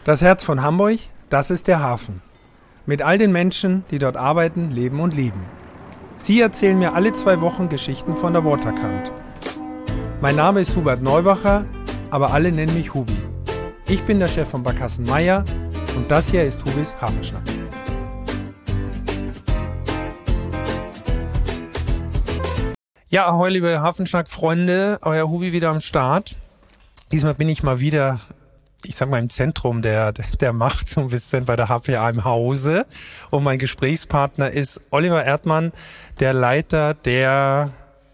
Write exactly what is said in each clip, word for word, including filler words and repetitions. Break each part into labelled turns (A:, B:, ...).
A: Das Herz von Hamburg, das ist der Hafen. Mit all den Menschen, die dort arbeiten, leben und lieben. Sie erzählen mir alle zwei Wochen Geschichten von der Waterkant. Mein Name ist Hubert Neubacher, aber alle nennen mich Hubi. Ich bin der Chef von Barkassen Meier und das hier ist Hubis Hafenschnack. Ja, ahoi liebe Hafenschnack-Freunde, euer Hubi wieder am Start. Diesmal bin ich mal wieder, ich sag mal, im Zentrum der, der Macht, so ein bisschen bei der H P A im Hause. Und mein Gesprächspartner ist Oliver Erdmann, der Leiter der,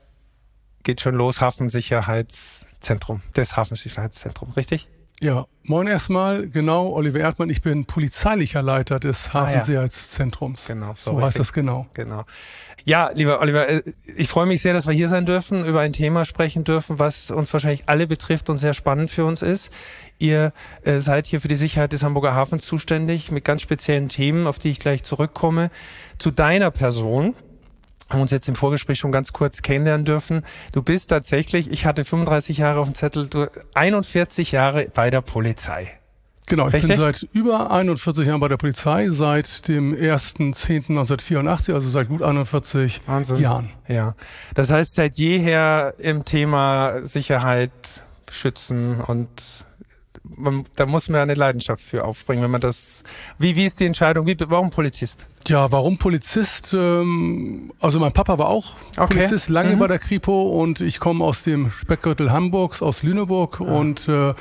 A: geht schon los, Hafensicherheitszentrum, des Hafensicherheitszentrums, richtig?
B: Ja, moin erstmal, genau, Oliver Erdmann, ich bin polizeilicher Leiter des Hafensicherheitszentrums.
A: Ah, ja. Genau,
B: so, so heißt das genau.
A: Genau. Ja, lieber Oliver, ich freue mich sehr, dass wir hier sein dürfen, über ein Thema sprechen dürfen, was uns wahrscheinlich alle betrifft und sehr spannend für uns ist. Ihr äh, seid hier für die Sicherheit des Hamburger Hafens zuständig mit ganz speziellen Themen, auf die ich gleich zurückkomme. Zu deiner Person. Haben uns jetzt im Vorgespräch schon ganz kurz kennenlernen dürfen. Du bist tatsächlich, ich hatte fünfunddreißig Jahre auf dem Zettel, du einundvierzig Jahre bei der Polizei.
B: Genau, ich
A: Richtig?
B: bin seit über einundvierzig Jahren bei der Polizei, seit dem ersten zehnten neunzehnhundertvierundachtzig, also seit gut einundvierzig
A: Wahnsinn.
B: Jahren.
A: Ja, das heißt seit jeher im Thema Sicherheit, Schützen und man, da muss man eine Leidenschaft für aufbringen, wenn man das. Wie, wie ist die Entscheidung? Wie, warum Polizist?
B: Ja, warum Polizist? Ähm, also mein Papa war auch
A: Okay.
B: Polizist, lange
A: Mhm.
B: bei der Kripo und ich komme aus dem Speckgürtel Hamburgs, aus Lüneburg
A: Ah.
B: und äh,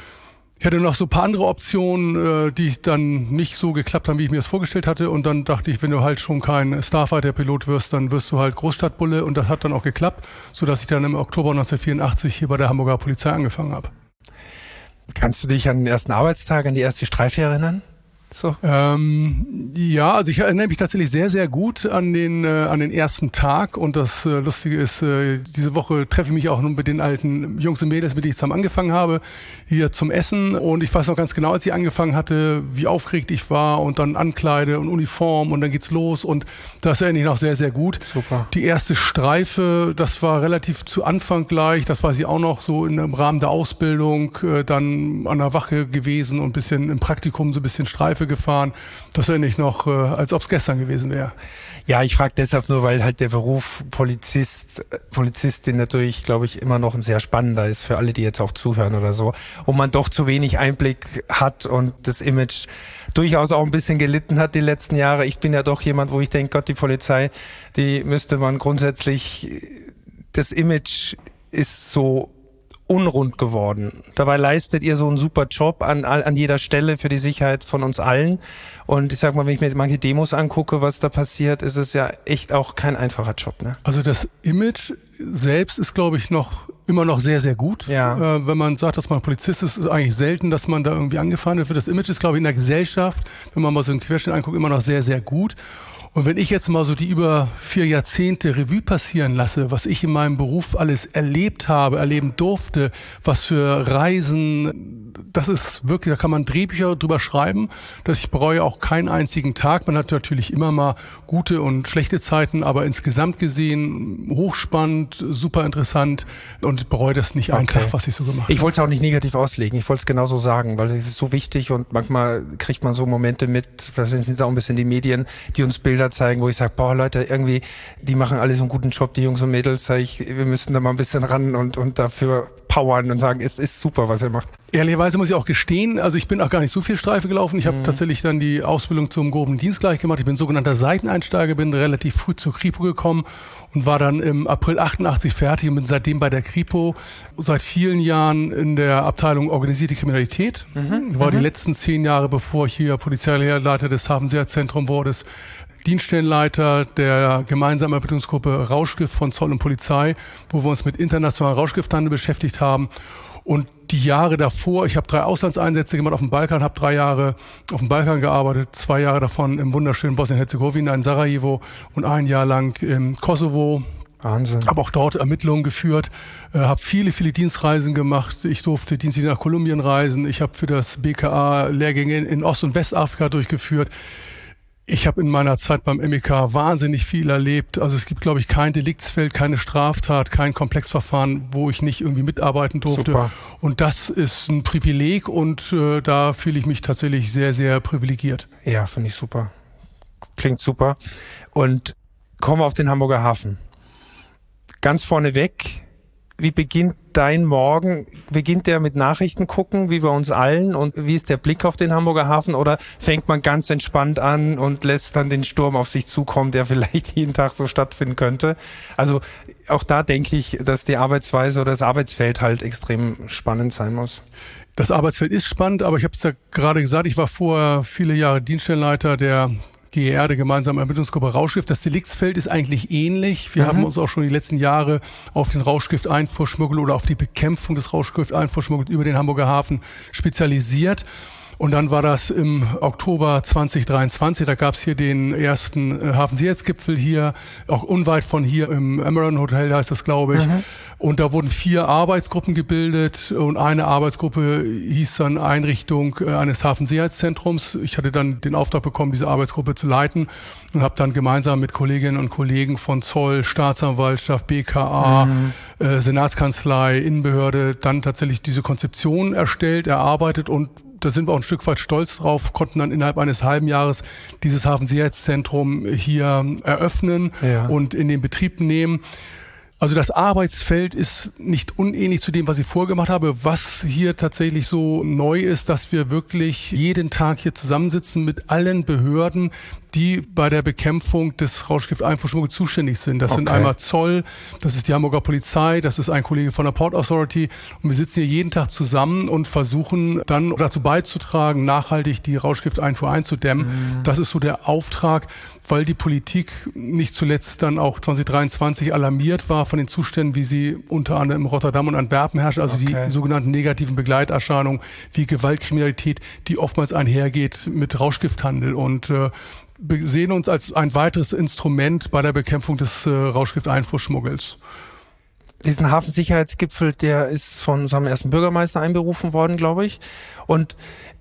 B: ich hatte noch so ein paar andere Optionen, äh, die dann nicht so geklappt haben, wie ich mir das vorgestellt hatte. Und dann dachte ich, wenn du halt schon kein Starfighter-Pilot wirst, dann wirst du halt Großstadtbulle. Und das hat dann auch geklappt, sodass ich dann im Oktober neunzehnhundertvierundachtzig hier bei der Hamburger Polizei angefangen habe.
A: Kannst du dich an den ersten Arbeitstag, an die erste Streife erinnern? So.
B: Ähm, ja, also ich erinnere mich tatsächlich sehr, sehr gut an den, äh, an den ersten Tag. Und das äh, Lustige ist, äh, diese Woche treffe ich mich auch nun mit den alten Jungs und Mädels, mit denen ich zusammen angefangen habe, hier zum Essen. Und ich weiß noch ganz genau, als ich angefangen hatte, wie aufgeregt ich war und dann Ankleide und Uniform und dann geht's los. Und das erinnere ich noch sehr, sehr gut.
A: Super.
B: Die erste Streife, das war relativ zu Anfang gleich. Das weiß ich auch noch so in, im Rahmen der Ausbildung, äh, dann an der Wache gewesen und ein bisschen im Praktikum so ein bisschen Streife gefahren. Das erinnere ich noch, äh, als ob es gestern gewesen wäre.
A: Ja, ich frage deshalb nur, weil halt der Beruf Polizist, Polizistin natürlich, glaube ich, immer noch ein sehr spannender ist für alle, die jetzt auch zuhören oder so. Und man doch zu wenig Einblick hat und das Image durchaus auch ein bisschen gelitten hat die letzten Jahre. Ich bin ja doch jemand, wo ich denke, Gott, die Polizei, die müsste man grundsätzlich, das Image ist so unrund geworden. Dabei leistet ihr so einen super Job an, an jeder Stelle für die Sicherheit von uns allen. Und ich sag mal, wenn ich mir manche Demos angucke, was da passiert, ist es ja echt auch kein einfacher Job, ne?
B: Also das Image selbst ist, glaube ich, noch immer noch sehr, sehr gut.
A: Ja.
B: Äh, wenn man sagt, dass man Polizist ist, ist eigentlich selten, dass man da irgendwie angefahren wird. Das Image ist, glaube ich, in der Gesellschaft, wenn man mal so einen Querschnitt anguckt, immer noch sehr, sehr gut. Und wenn ich jetzt mal so die über vier Jahrzehnte Revue passieren lasse, was ich in meinem Beruf alles erlebt habe, erleben durfte, was für Reisen, das ist wirklich, da kann man Drehbücher drüber schreiben, dass ich bereue auch keinen einzigen Tag. Man hat natürlich immer mal gute und schlechte Zeiten, aber insgesamt gesehen hochspannend, super interessant und bereue das nicht einen
A: Okay.
B: Tag, was ich so gemacht habe.
A: Ich wollte es auch nicht negativ auslegen. Ich wollte es genauso sagen, weil es ist so wichtig und manchmal kriegt man so Momente mit, das sind es auch ein bisschen die Medien, die uns Bilder zeigen, wo ich sage, boah Leute, irgendwie, die machen alle so einen guten Job, die Jungs und Mädels, sag ich, wir müssen da mal ein bisschen ran und, und dafür powern und sagen, es ist super, was ihr macht.
B: Ehrlicherweise muss ich auch gestehen, also ich bin auch gar nicht so viel Streife gelaufen. Ich habe
A: Mhm.
B: tatsächlich dann die Ausbildung zum groben Dienst gleich gemacht. Ich bin sogenannter Seiteneinsteiger, bin relativ früh zur Kripo gekommen und war dann im April achtundachtzig fertig und bin seitdem bei der Kripo seit vielen Jahren in der Abteilung organisierte Kriminalität.
A: Mhm.
B: War
A: Mhm.
B: die letzten zehn Jahre, bevor ich hier Polizeileiter des Hafensicherheitszentrums wurde, Dienststellenleiter der gemeinsamen Ermittlungsgruppe Rauschgift von Zoll und Polizei, wo wir uns mit internationalem Rauschgifthandel beschäftigt haben. Und die Jahre davor, ich habe drei Auslandseinsätze gemacht auf dem Balkan, habe drei Jahre auf dem Balkan gearbeitet, zwei Jahre davon im wunderschönen Bosnien-Herzegowina in Sarajevo und ein Jahr lang im Kosovo.
A: Wahnsinn.
B: Habe auch dort Ermittlungen geführt, äh, habe viele, viele Dienstreisen gemacht. Ich durfte dienstlich nach Kolumbien reisen. Ich habe für das B K A Lehrgänge in, in Ost- und Westafrika durchgeführt. Ich habe in meiner Zeit beim M E K wahnsinnig viel erlebt. Also es gibt, glaube ich, kein Deliktsfeld, keine Straftat, kein Komplexverfahren, wo ich nicht irgendwie mitarbeiten durfte.
A: Super.
B: Und das ist ein Privileg und äh, da fühle ich mich tatsächlich sehr, sehr privilegiert.
A: Ja, finde ich super. Klingt super. Und kommen wir auf den Hamburger Hafen. Ganz vorneweg, wie beginnt dein Morgen? Beginnt der mit Nachrichten gucken, wie bei uns allen? Und wie ist der Blick auf den Hamburger Hafen? Oder fängt man ganz entspannt an und lässt dann den Sturm auf sich zukommen, der vielleicht jeden Tag so stattfinden könnte? Also auch da denke ich, dass die Arbeitsweise oder das Arbeitsfeld halt extrem spannend sein muss.
B: Das Arbeitsfeld ist spannend, aber ich habe es ja gerade gesagt, ich war vorher viele Jahre Dienststellenleiter der G E R, der gemeinsamen Ermittlungsgruppe Rauschgift. Das Deliktsfeld ist eigentlich ähnlich. Wir mhm. haben uns auch schon die letzten Jahre auf den Rauschgifteinfuhrschmuggel oder auf die Bekämpfung des Rauschgifteinfuhrschmuggels über den Hamburger Hafen spezialisiert. Und dann war das im Oktober zwanzig dreiundzwanzig, da gab es hier den ersten äh, Hafensicherheitsgipfel hier, auch unweit von hier im Emerald Hotel heißt das, glaube ich. Mhm. Und da wurden vier Arbeitsgruppen gebildet und eine Arbeitsgruppe hieß dann Einrichtung äh, eines Hafensicherheitszentrums. Ich hatte dann den Auftrag bekommen, diese Arbeitsgruppe zu leiten und habe dann gemeinsam mit Kolleginnen und Kollegen von Zoll, Staatsanwaltschaft, B K A, mhm. äh, Senatskanzlei, Innenbehörde dann tatsächlich diese Konzeption erstellt, erarbeitet und da sind wir auch ein Stück weit stolz drauf, konnten dann innerhalb eines halben Jahres dieses Hafensicherheitszentrum hier eröffnen ja. und in den Betrieb nehmen. Also das Arbeitsfeld ist nicht unähnlich zu dem, was ich vorgemacht habe. Was hier tatsächlich so neu ist, dass wir wirklich jeden Tag hier zusammensitzen mit allen Behörden, die bei der Bekämpfung des Rauschgifteinfuhrschmuggels zuständig sind. Das okay. sind einmal Zoll, das ist die Hamburger Polizei, das ist ein Kollege von der Port Authority. Und wir sitzen hier jeden Tag zusammen und versuchen dann dazu beizutragen, nachhaltig die Rauschgifteinfuhr einzudämmen. Mhm. Das ist so der Auftrag, weil die Politik nicht zuletzt dann auch zwanzig dreiundzwanzig alarmiert war von den Zuständen, wie sie unter anderem in Rotterdam und Antwerpen herrschen, also okay. die sogenannten negativen Begleiterscheinungen wie Gewaltkriminalität, die oftmals einhergeht mit Rauschgifthandel. Und äh, wir sehen uns als ein weiteres Instrument bei der Bekämpfung des äh, Rauschgifteinfuhrschmuggels.
A: Diesen Hafensicherheitsgipfel, der ist von unserem ersten Bürgermeister einberufen worden, glaube ich. Und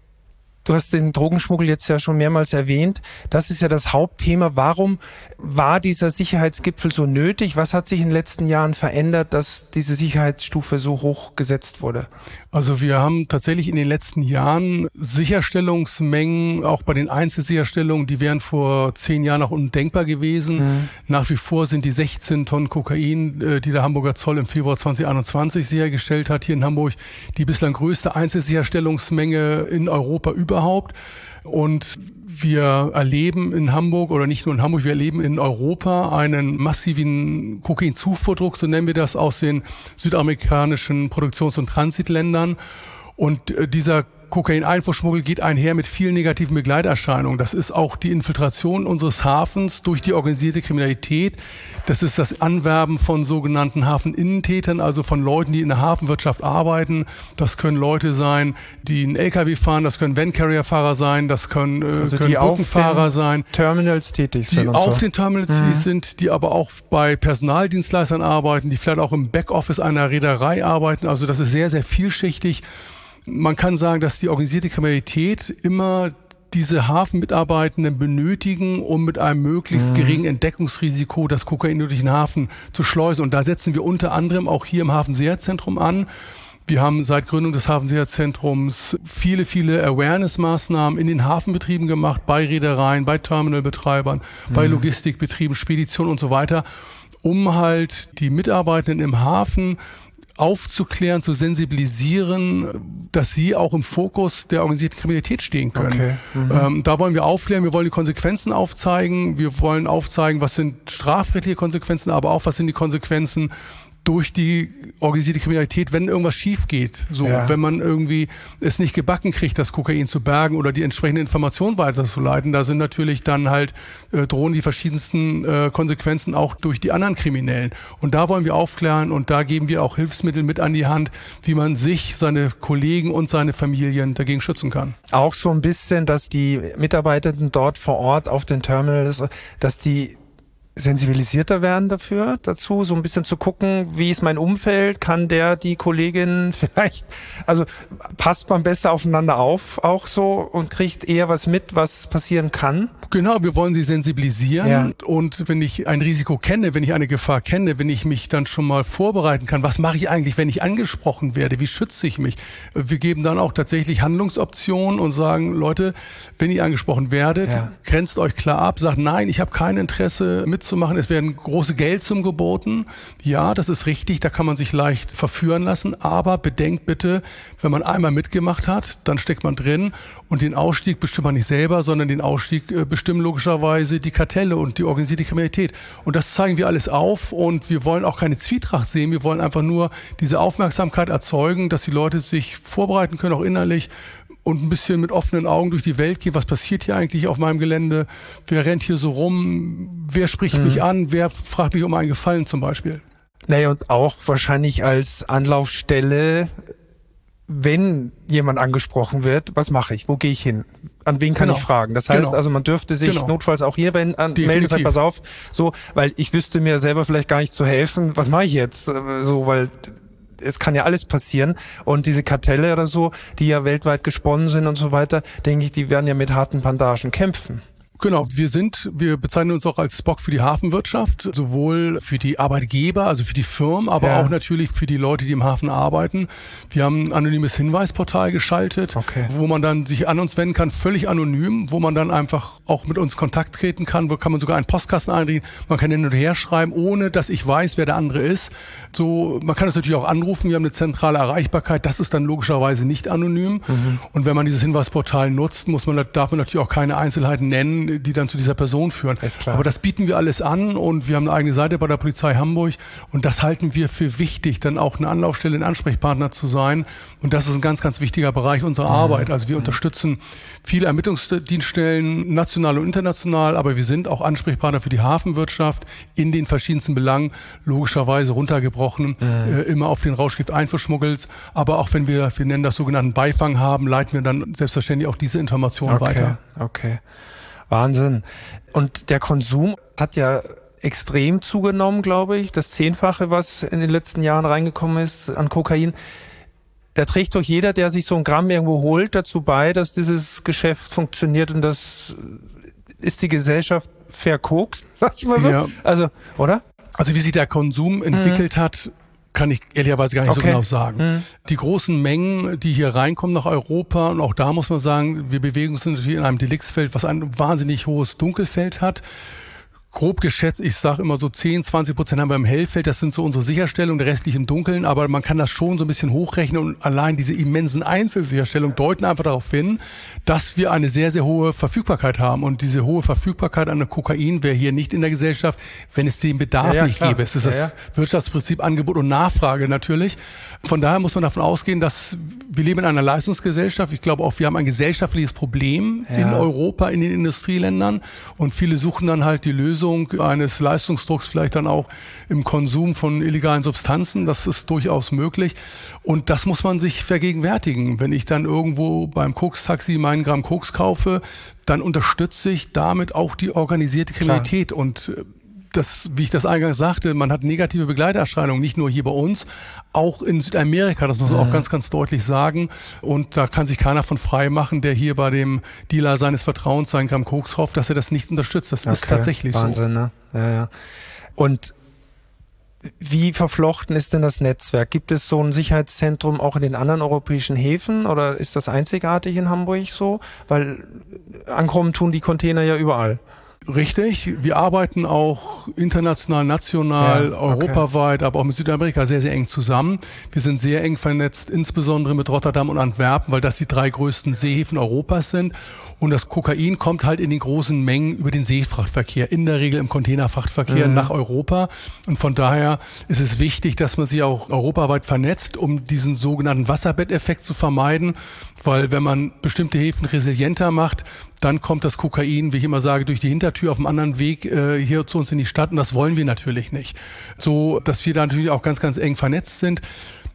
A: du hast den Drogenschmuggel jetzt ja schon mehrmals erwähnt. Das ist ja das Hauptthema. Warum war dieser Sicherheitsgipfel so nötig? Was hat sich in den letzten Jahren verändert, dass diese Sicherheitsstufe so hoch gesetzt wurde?
B: Also wir haben tatsächlich in den letzten Jahren Sicherstellungsmengen, auch bei den Einzelsicherstellungen, die wären vor zehn Jahren noch undenkbar gewesen. Mhm. Nach wie vor sind die sechzehn Tonnen Kokain, die der Hamburger Zoll im Februar zwanzig einundzwanzig sichergestellt hat, hier in Hamburg die bislang größte Einzelsicherstellungsmenge in Europa überhaupt. Und wir erleben in Hamburg, oder nicht nur in Hamburg, wir erleben in Europa einen massiven Kokainzufahrdruck, so nennen wir das, aus den südamerikanischen Produktions- und Transitländern. Und äh, dieser Kokaineinfuhrschmuggel geht einher mit vielen negativen Begleiterscheinungen. Das ist auch die Infiltration unseres Hafens durch die organisierte Kriminalität. Das ist das Anwerben von sogenannten Hafeninnentätern, also von Leuten, die in der Hafenwirtschaft arbeiten. Das können Leute sein, die einen L K W fahren, das können Van-Carrier-Fahrer sein, das können, äh, also können Brückenfahrer sein.
A: Terminals tätig sind.
B: Die und auf so. den Terminals mhm. tätig sind, die aber auch bei Personaldienstleistern arbeiten, die vielleicht auch im Backoffice einer Reederei arbeiten. Also das ist sehr, sehr vielschichtig. Man kann sagen, dass die organisierte Kriminalität immer diese Hafenmitarbeitenden benötigen, um mit einem möglichst geringen Entdeckungsrisiko das Kokain durch den Hafen zu schleusen. Und da setzen wir unter anderem auch hier im Hafensicherheitszentrum an. Wir haben seit Gründung des Hafensicherheitszentrums viele, viele Awareness-Maßnahmen in den Hafenbetrieben gemacht, bei Reedereien, bei Terminalbetreibern, mhm. bei Logistikbetrieben, Speditionen und so weiter, um halt die Mitarbeitenden im Hafen aufzuklären, zu sensibilisieren, dass sie auch im Fokus der organisierten Kriminalität stehen können. Okay. Mhm. Ähm, da wollen wir aufklären, wir wollen die Konsequenzen aufzeigen, wir wollen aufzeigen, was sind strafrechtliche Konsequenzen, aber auch was sind die Konsequenzen durch die organisierte Kriminalität, wenn irgendwas schief geht. So, ja. wenn man irgendwie es nicht gebacken kriegt, das Kokain zu bergen oder die entsprechende Information weiterzuleiten, da sind natürlich dann halt, äh, drohen die verschiedensten äh, Konsequenzen auch durch die anderen Kriminellen. Und da wollen wir aufklären und da geben wir auch Hilfsmittel mit an die Hand, wie man sich, seine Kollegen und seine Familien dagegen schützen kann.
A: Auch so ein bisschen, dass die Mitarbeitenden dort vor Ort auf den Terminals, dass die sensibilisierter werden dafür, dazu, so ein bisschen zu gucken, wie ist mein Umfeld, kann der, die Kollegin vielleicht, also passt man besser aufeinander auf auch so und kriegt eher was mit, was passieren kann?
B: Genau, wir wollen sie sensibilisieren
A: ja.
B: und wenn ich ein Risiko kenne, wenn ich eine Gefahr kenne, wenn ich mich dann schon mal vorbereiten kann, was mache ich eigentlich, wenn ich angesprochen werde, wie schütze ich mich? Wir geben dann auch tatsächlich Handlungsoptionen und sagen, Leute, wenn ihr angesprochen werdet,
A: ja.
B: grenzt euch klar ab, sagt nein, ich habe kein Interesse mitzumachen, es werden große Geldsummen geboten. Ja, das ist richtig, da kann man sich leicht verführen lassen, aber bedenkt bitte, wenn man einmal mitgemacht hat, dann steckt man drin und den Ausstieg bestimmt man nicht selber, sondern den Ausstieg äh, bestimmen logischerweise die Kartelle und die organisierte Kriminalität. Und das zeigen wir alles auf und wir wollen auch keine Zwietracht sehen, wir wollen einfach nur diese Aufmerksamkeit erzeugen, dass die Leute sich vorbereiten können, auch innerlich, und ein bisschen mit offenen Augen durch die Welt gehen. Was passiert hier eigentlich auf meinem Gelände? Wer rennt hier so rum? Wer spricht mhm. mich an? Wer fragt mich um einen Gefallen zum Beispiel?
A: Naja, und auch wahrscheinlich als Anlaufstelle, wenn jemand angesprochen wird, was mache ich? Wo gehe ich hin? An wen kann
B: genau.
A: ich fragen? Das heißt
B: genau.
A: also, man dürfte sich
B: genau.
A: notfalls auch hier wenn, an, melden, sagt, pass auf, so, weil ich wüsste mir selber vielleicht gar nicht zu helfen. Was mache ich jetzt? So, weil es kann ja alles passieren und diese Kartelle oder so, die ja weltweit gesponnen sind und so weiter, denke ich, die werden ja mit harten Bandagen kämpfen.
B: Genau, wir sind, wir bezeichnen uns auch als Spock für die Hafenwirtschaft, sowohl für die Arbeitgeber, also für die Firmen, aber ja. auch natürlich für die Leute, die im Hafen arbeiten. Wir haben ein anonymes Hinweisportal geschaltet,
A: okay.
B: wo man dann sich an uns wenden kann, völlig anonym, wo man dann einfach auch mit uns Kontakt treten kann, wo kann man sogar einen Postkasten einrichten, man kann hin und her schreiben, ohne dass ich weiß, wer der andere ist. So, man kann uns natürlich auch anrufen, wir haben eine zentrale Erreichbarkeit, das ist dann logischerweise nicht anonym. Mhm. Und wenn man dieses Hinweisportal nutzt, muss man, darf man natürlich auch keine Einzelheiten nennen, die dann zu dieser Person führen. Aber das bieten wir alles an und wir haben eine eigene Seite bei der Polizei Hamburg und das halten wir für wichtig, dann auch eine Anlaufstelle, ein Ansprechpartner zu sein und das ist ein ganz, ganz wichtiger Bereich unserer mhm. Arbeit. Also wir mhm. unterstützen viele Ermittlungsdienststellen, national und international, aber wir sind auch Ansprechpartner für die Hafenwirtschaft in den verschiedensten Belangen, logischerweise runtergebrochen, mhm. äh, immer auf den Rauschgift Einfuhrschmuggels, aber auch wenn wir, wir nennen das sogenannten Beifang haben, leiten wir dann selbstverständlich auch diese Informationen
A: okay.
B: weiter.
A: Okay. Wahnsinn. Und der Konsum hat ja extrem zugenommen, glaube ich. Das Zehnfache, was in den letzten Jahren reingekommen ist an Kokain. Da trägt doch jeder, der sich so ein Gramm irgendwo holt, dazu bei, dass dieses Geschäft funktioniert und das ist die Gesellschaft verkokst, sag ich mal so. Ja. Also, oder?
B: Also wie sich der Konsum entwickelt mhm. hat, kann ich ehrlicherweise gar nicht okay. so genau sagen. Mhm. Die großen Mengen, die hier reinkommen nach Europa, und auch da muss man sagen, wir bewegen uns natürlich in einem Deliktsfeld, was ein wahnsinnig hohes Dunkelfeld hat. Grob geschätzt, ich sage immer so zehn, zwanzig Prozent haben wir im Hellfeld, das sind so unsere Sicherstellungen, der restliche im Dunkeln, aber man kann das schon so ein bisschen hochrechnen und allein diese immensen Einzelsicherstellungen deuten einfach darauf hin, dass wir eine sehr, sehr hohe Verfügbarkeit haben und diese hohe Verfügbarkeit an Kokain wäre hier nicht in der Gesellschaft, wenn es den Bedarf ja, ja, nicht klar. gäbe. Es ist ja, das ja. Wirtschaftsprinzip Angebot und Nachfrage natürlich. Von daher muss man davon ausgehen, dass wir leben in einer Leistungsgesellschaft. Ich glaube auch, wir haben ein gesellschaftliches Problem ja. in Europa, in den Industrieländern und viele suchen dann halt die Lösung eines Leistungsdrucks vielleicht dann auch im Konsum von illegalen Substanzen. Das ist durchaus möglich. Und das muss man sich vergegenwärtigen. Wenn ich dann irgendwo beim Koks-Taxi meinen Gramm Koks kaufe, dann unterstütze ich damit auch die organisierte Kriminalität. Klar. Und das, wie ich das eingangs sagte, man hat negative Begleiterscheinungen, nicht nur hier bei uns, auch in Südamerika, das muss man mhm. auch ganz, ganz deutlich sagen. Und da kann sich keiner von frei machen, der hier bei dem Dealer seines Vertrauens seinen Gramm Koks kauft, dass er das nicht unterstützt. Das okay. ist tatsächlich
A: Wahnsinn,
B: so.
A: Ne? Ja, ja. Und wie verflochten ist denn das Netzwerk? Gibt es so ein Sicherheitszentrum auch in den anderen europäischen Häfen oder ist das einzigartig in Hamburg so? Weil ankommen tun die Container ja überall.
B: Richtig, wir arbeiten auch international, national, ja, okay. europaweit, aber auch mit Südamerika sehr, sehr eng zusammen. Wir sind sehr eng vernetzt, insbesondere mit Rotterdam und Antwerpen, weil das die drei größten Seehäfen Europas sind. Und das Kokain kommt halt in den großen Mengen über den Seefrachtverkehr, in der Regel im Containerfrachtverkehr mhm. nach Europa. Und von daher ist es wichtig, dass man sich auch europaweit vernetzt, um diesen sogenannten Wasserbetteffekt zu vermeiden. Weil wenn man bestimmte Häfen resilienter macht, dann kommt das Kokain, wie ich immer sage, durch die Hintertür auf einem anderen Weg äh, hier zu uns in die Stadt. Und das wollen wir natürlich nicht. So, dass wir da natürlich auch ganz, ganz eng vernetzt sind.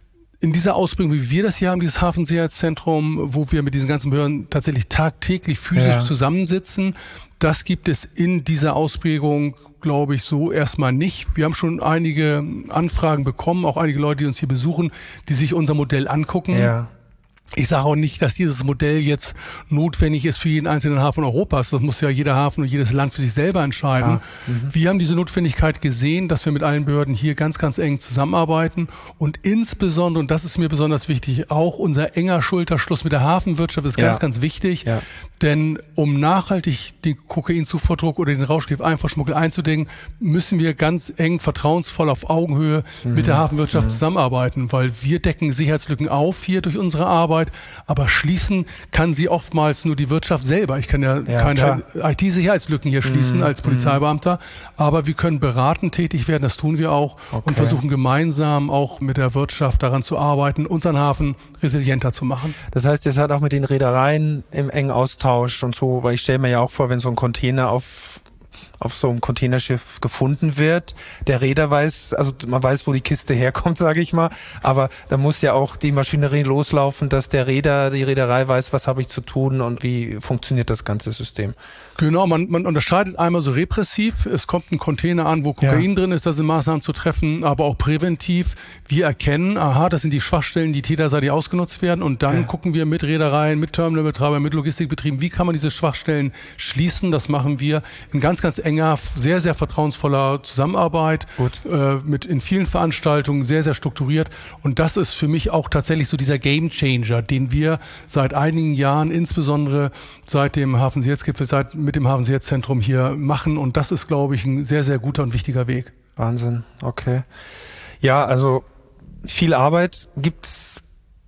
B: In dieser Ausprägung, wie wir das hier haben, dieses Hafensicherheitszentrum, wo wir mit diesen ganzen Behörden tatsächlich tagtäglich physisch ja. zusammensitzen, das gibt es in dieser Ausprägung, glaube ich, so erstmal nicht. Wir haben schon einige Anfragen bekommen, auch einige Leute, die uns hier besuchen, die sich unser Modell angucken.
A: Ja.
B: Ich sage auch nicht, dass dieses Modell jetzt notwendig ist für jeden einzelnen Hafen Europas. Das muss ja jeder Hafen und jedes Land für sich selber entscheiden. Ja. Mhm. Wir haben diese Notwendigkeit gesehen, dass wir mit allen Behörden hier ganz, ganz eng zusammenarbeiten und insbesondere, und das ist mir besonders wichtig, auch unser enger Schulterschluss mit der Hafenwirtschaft ist ja. ganz, ganz wichtig. Ja. Denn um nachhaltig den Kokainzufuhrdruck oder den Rauschgift-Einfahrschmuggel einzudämmen, müssen wir ganz eng, vertrauensvoll auf Augenhöhe mhm. mit der Hafenwirtschaft mhm. zusammenarbeiten, weil wir decken Sicherheitslücken auf hier durch unsere Arbeit, aber schließen kann sie oftmals nur die Wirtschaft selber. Ich kann ja, ja keine I T-Sicherheitslücken hier schließen mm, als Polizeibeamter, mm. aber wir können beratend tätig werden, das tun wir auch okay. und versuchen gemeinsam auch mit der Wirtschaft daran zu arbeiten, unseren Hafen resilienter zu machen.
A: Das heißt, ihr seid auch mit den Reedereien im engen Austausch und so, weil ich stelle mir ja auch vor, wenn so ein Container auf auf so einem Containerschiff gefunden wird. Der Reeder weiß, also man weiß, wo die Kiste herkommt, sage ich mal, aber da muss ja auch die Maschinerie loslaufen, dass der Reeder, die Reederei weiß, was habe ich zu tun und wie funktioniert das ganze System.
B: Genau, man, man unterscheidet einmal so repressiv, es kommt ein Container an, wo Kokain ja. drin ist, da sind Maßnahmen zu treffen, aber auch präventiv. Wir erkennen, aha, das sind die Schwachstellen, die täterseitig ausgenutzt werden und dann ja. gucken wir mit Reedereien, mit Terminalbetreibern, mit Logistikbetrieben, wie kann man diese Schwachstellen schließen. Das machen wir in ganz, ganz enger, sehr, sehr vertrauensvoller Zusammenarbeit, äh, mit in vielen Veranstaltungen, sehr, sehr strukturiert. Und das ist für mich auch tatsächlich so dieser Gamechanger, den wir seit einigen Jahren, insbesondere seit dem Hafensicherheitsgipfel, seit mit dem Hafensicherheitszentrum hier machen. Und das ist, glaube ich, ein sehr, sehr guter und wichtiger Weg.
A: Wahnsinn, okay. Ja, also viel Arbeit. Gibt's,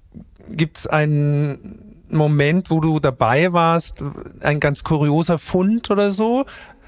A: gibt's einen Moment, wo du dabei warst, ein ganz kurioser Fund oder so?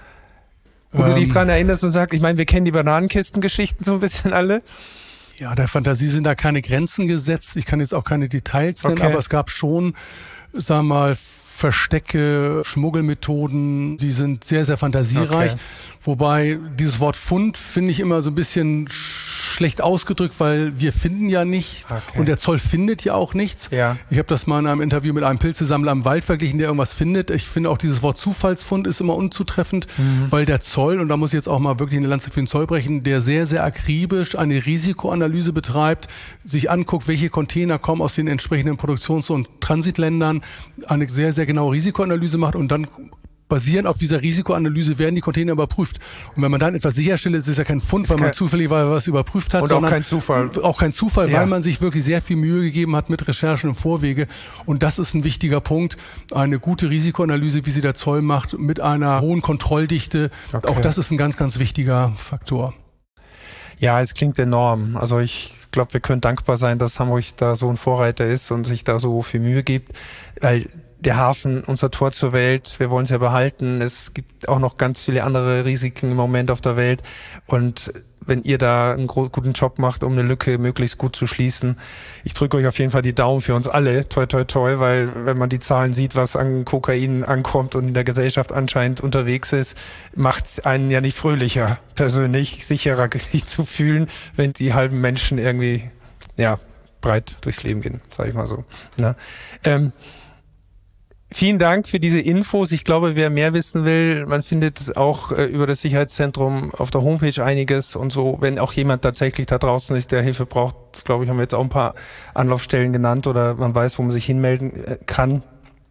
A: Wo ähm, du dich dran erinnerst und sagst, ich meine, wir kennen die Bananenkistengeschichten so ein bisschen alle.
B: Ja, der Fantasie sind da keine Grenzen gesetzt. Ich kann jetzt auch keine Details nennen, okay. aber es gab schon, sagen wir mal, Verstecke, Schmuggelmethoden, die sind sehr, sehr fantasiereich. Okay. Wobei dieses Wort Fund finde ich immer so ein bisschen schlecht ausgedrückt, weil wir finden ja nichts okay. und der Zoll findet ja auch nichts. Ja. Ich habe das mal in einem Interview mit einem Pilzesammler im Wald verglichen, der irgendwas findet. Ich finde auch dieses Wort Zufallsfund ist immer unzutreffend, mhm. weil der Zoll, und da muss ich jetzt auch mal wirklich eine Lanze für den Zoll brechen, der sehr, sehr akribisch eine Risikoanalyse betreibt, sich anguckt, welche Container kommen aus den entsprechenden Produktions- und Transitländern, eine sehr, sehr genaue Risikoanalyse macht und dann basierend auf dieser Risikoanalyse werden die Container überprüft. Und wenn man dann etwas sicherstellt, ist es ja kein Fund, weil man zufällig was überprüft hat.
A: Und auch kein Zufall.
B: Auch kein Zufall, ja. weil man sich wirklich sehr viel Mühe gegeben hat mit Recherchen im Vorwege. Und das ist ein wichtiger Punkt. Eine gute Risikoanalyse, wie sie der Zoll macht, mit einer hohen Kontrolldichte. Okay. Auch das ist ein ganz, ganz wichtiger Faktor.
A: Ja, es klingt enorm. Also ich glaube, wir können dankbar sein, dass Hamburg da so ein Vorreiter ist und sich da so viel Mühe gibt. Weil der Hafen, unser Tor zur Welt, wir wollen es ja behalten. Es gibt auch noch ganz viele andere Risiken im Moment auf der Welt. Und wenn ihr da einen guten Job macht, um eine Lücke möglichst gut zu schließen, ich drücke euch auf jeden Fall die Daumen für uns alle, toi toi toi, weil wenn man die Zahlen sieht, was an Kokain ankommt und in der Gesellschaft anscheinend unterwegs ist, macht es einen ja nicht fröhlicher, persönlich sicherer sich zu fühlen, wenn die halben Menschen irgendwie ja breit durchs Leben gehen, sage ich mal so. Na? Ähm, Vielen Dank für diese Infos. Ich glaube, wer mehr wissen will, man findet auch äh, über das Sicherheitszentrum auf der Homepage einiges und so. Wenn auch jemand tatsächlich da draußen ist, der Hilfe braucht, glaube ich, haben wir jetzt auch ein paar Anlaufstellen genannt oder man weiß, wo man sich hinmelden äh, kann.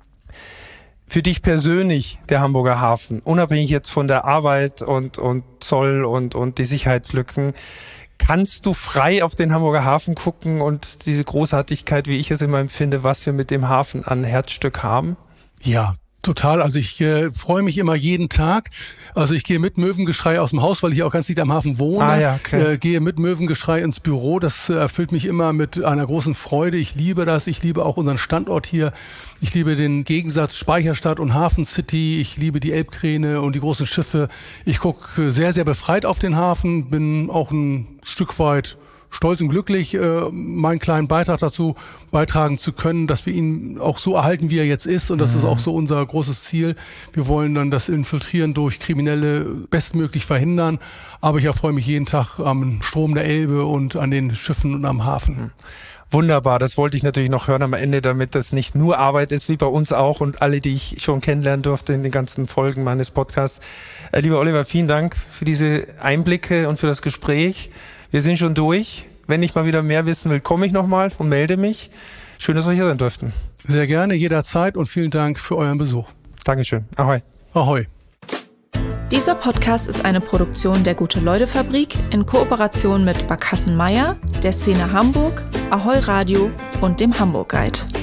A: Für dich persönlich, der Hamburger Hafen, unabhängig jetzt von der Arbeit und, und Zoll und, und die Sicherheitslücken, kannst du frei auf den Hamburger Hafen gucken und diese Großartigkeit, wie ich es immer empfinde, was wir mit dem Hafen an Herzstück haben?
B: Ja, total. Also ich äh, freue mich immer jeden Tag. Also ich gehe mit Möwengeschrei aus dem Haus, weil ich auch ganz dicht am Hafen wohne.
A: Ah, ja, okay.
B: äh, gehe mit Möwengeschrei ins Büro. Das äh, erfüllt mich immer mit einer großen Freude. Ich liebe das. Ich liebe auch unseren Standort hier. Ich liebe den Gegensatz Speicherstadt und Hafen City. Ich liebe die Elbkräne und die großen Schiffe. Ich gucke sehr, sehr befreit auf den Hafen. Bin auch ein Stück weit stolz und glücklich, äh, meinen kleinen Beitrag dazu beitragen zu können, dass wir ihn auch so erhalten, wie er jetzt ist. Und das mhm. ist auch so unser großes Ziel. Wir wollen dann das Infiltrieren durch Kriminelle bestmöglich verhindern. Aber ich erfreue mich jeden Tag am Strom der Elbe und an den Schiffen und am Hafen.
A: Wunderbar, das wollte ich natürlich noch hören am Ende, damit das nicht nur Arbeit ist, wie bei uns auch und alle, die ich schon kennenlernen durfte in den ganzen Folgen meines Podcasts. Äh, lieber Oliver, vielen Dank für diese Einblicke und für das Gespräch. Wir sind schon durch. Wenn ich mal wieder mehr wissen will, komme ich nochmal und melde mich. Schön, dass wir hier sein durften.
B: Sehr gerne, jederzeit und vielen Dank für euren Besuch.
A: Dankeschön. Ahoi.
B: Ahoi.
C: Dieser Podcast ist eine Produktion der Gute-Leute-Fabrik in Kooperation mit Barkassen Meier, der Szene Hamburg, Ahoi Radio und dem Hamburg Guide.